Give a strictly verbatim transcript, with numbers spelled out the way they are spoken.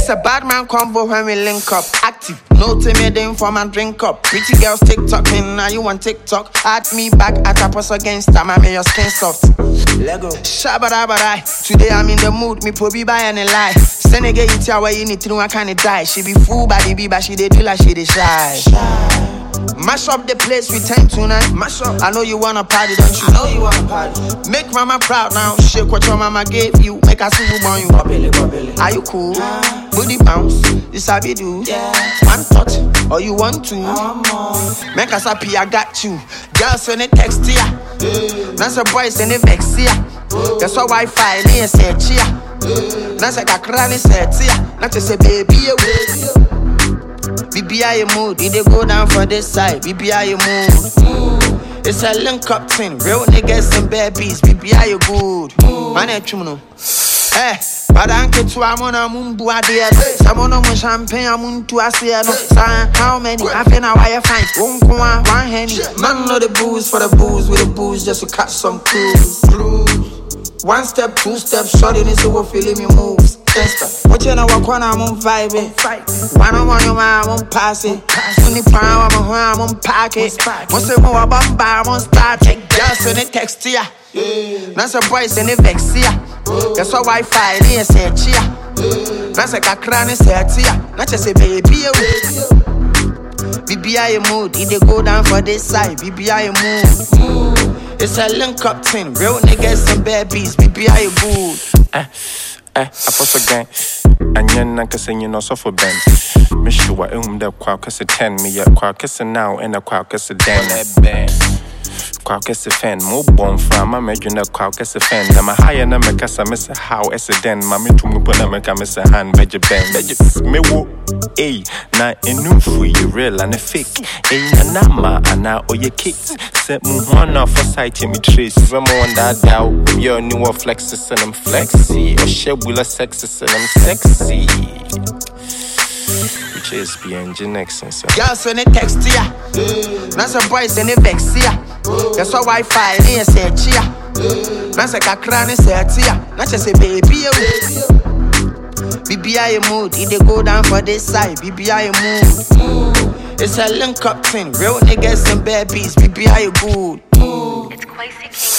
a bad man combo when we link up. Active, no timid for my drink up. Pretty girls TikToking, now you want TikTok. Add me back at a pass against time, I make your skin soft. Lego, shabarabarai. Today I'm in the mood, me probably buy any lie. Send a girl you tell where you need to know I can't die. She be fool by the but she dey do like she dey shy. shy. Mash up the place with time tonight. Mash up. I know you wanna party, don't you? I know you wanna party. Make mama proud now. Shake what your mama gave you. Make her see who born you. Bobili, bobili. Are you cool? Yeah. Booty bounce. You sabi do. Yeah. One touch, or you want to? Make us happy, I got you. Girls when they text ya. Yeah. That's a boys when they vex ya. That's why Wi-Fi near say chia. That's like a cranny set ya. Not to say baby away. B B I mood, it dey go down for this side. B B I mood, it's a link up thing. Real niggas and bad beats. B B I good, man. Ain't you know? Eh, but I'm get to I'm on a mumbu idea. Someone on my champagne, I'm on to a see no. How many? I feel now why you find one one one henny. Man know the booze for the booze with the booze just to catch some cruise. One step, two steps, shorty this over feeling me moves. What you know what corner I'm on vibing. One on one, I'm on pass it. When the power, I'm on I'm on pack it. Once the more about bar, I'm on start it. Just when it text ya. That's a boys and it vex ya. That's why Wi-Fi near say chia. That's like a cranny set ya. Not just a baby away. B B I mood, it dey go down for this side. B B I mood. It's a link up thing. Real niggas and bad beats. B B I good. Eh, eh, I post again. And you're not saying you know so for Ben. Me sure I um the quack is a ten me a quack is a now and a quack is a den. Quack is a fan, more born from my making a quack is a fan. I'm a higher number cause I miss a how as a den. Mammy to me put a make a miss a hand, veg ben, veg me wo. Eh, na enu for you real and a fake. Eh, na nama and now or your kicks. Set me one off for sight me trace. Even more on that doubt. Your newer flexes and I'm flexy. Or share will a sexes and I'm sexy. Which is B N G next and so. Girls when they text ya. That's a boys and they vex ya. That's why Wi-Fi near say chia. That's like a cranny set ya. Not just a baby away. B B I mood, it dey go down for this side. B B I mood, it's a link up thing. Real niggas and bad beats. B B I good. It's Quasi King.